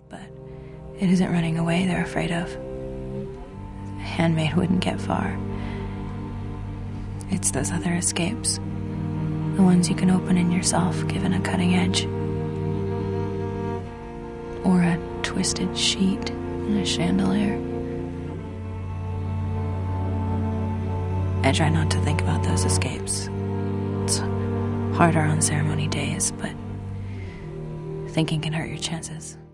but it isn't running away they're afraid of. A handmaid wouldn't get far. It's those other escapes. The ones you can open in yourself, given a cutting edge. Or a twisted sheet in a chandelier. I try not to think about those escapes. It's harder on ceremony days, but thinking can hurt your chances.